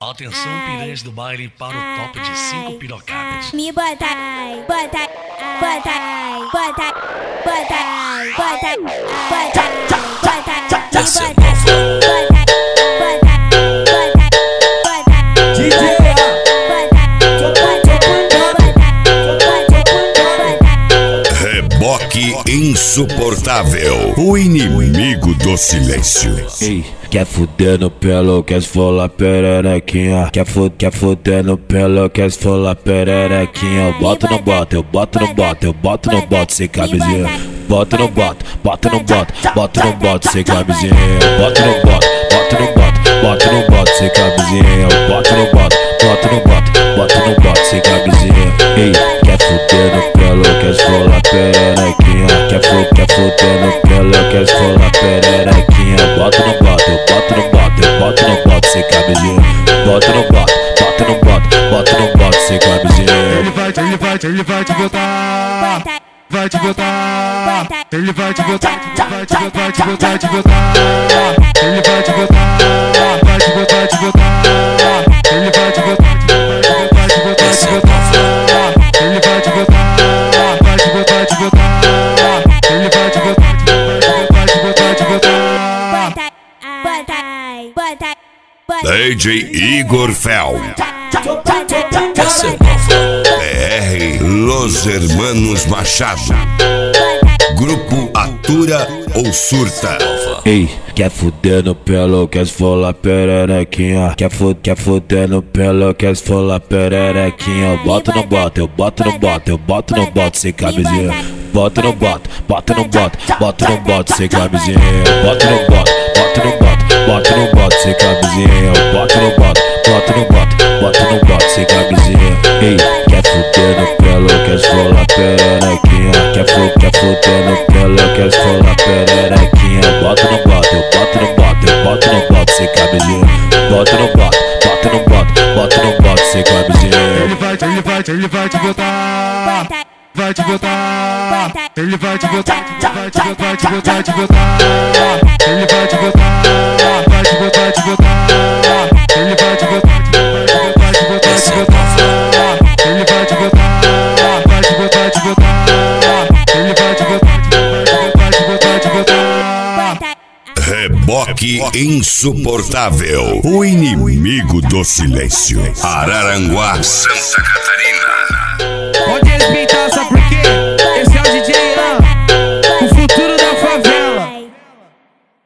Atenção, piranhas do baile para o top de 5 pirocadas. Me bota, bota, bota, bota, bota, bota, bota, bota, me Reboque insuportável, o inimigo do silêncio. Ei, quer fuder no pelo, quer esfolar pererequinha. Quer fuder no pelo, quer esfolar pererequinha. Eu boto no boto, eu boto no boto, eu boto no boto sem camisinha. Boto no boto, boto no boto, boto no boto sem camisinha. Boto no boto, boto no boto, boto no boto sem camisinha. Boto no boto, boto no boto, boto no boto sem camisinha. Ei, quer fuder no pelo, quer esfolar pererequinha. Quer fuder no pelo, quer esfolar pererequinha. Boto no boto, eu boto no boto, eu boto no boto sem camisinha. Boto no boto, boto no boto, boto no boto sem camisinha. Ele vai te botar. Vai te botar, ele vai te botar, vai te botar, te botar, te botar. Ele vai te botar, vai te botar, te botar. Ele vai te botar, te botar, te botar, te botar. Ele vai te botar, vai te botar, te botar. Ele vai te botar, te botar, te botar, te botar. DJ Igor Fel. PR Los Hermanos Machado. Grupo Atura ou Surta. Ei, quer fuder no pelo, quer esfolar pererequinha. Quer fuder no pelo, quer esfolar pererequinha. Eu boto no boto, eu boto no boto, eu boto no boto sem camisinha. Boto no boto, boto no boto, boto no boto sem camisinha. Boto no boto, boto no boto, boto no boto sem camisinha. Boto no boto, boto no boto, boto no boto sem camisinha. Ei, quer fuder no pelo, quer esfolar pererequinha. Quer fuder no pelo, quer esfolar pererequinha. Boto no boto, eu boto no boto, eu boto no boto sem camisinha. Boto no boto, boto no boto, boto no boto sem camisinha. Ele vai te botar. Vai te botar, ele vai te botar, vai te botar, te botar, te botar. Ele vai te botar, vai te botar, te botar. Ele vai te botar, te botar, te botar, te botar. Ele vai te botar, vai te botar, te botar. Ele vai te botar, te botar, te botar. Reboque insuportável, o inimigo do silêncio. Araranguá, Santa Catarina. Onde eles pintam